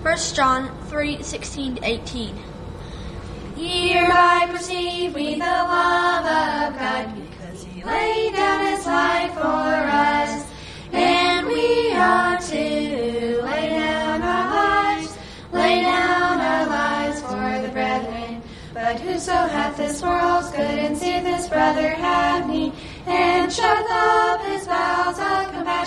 1 John 3:16-18. Hereby perceive we the love of God, because he laid down his life for us, and we ought to lay down our lives for the brethren. But whoso hath this world's good, and seeth his brother have need, and shut up his bowels of compassion,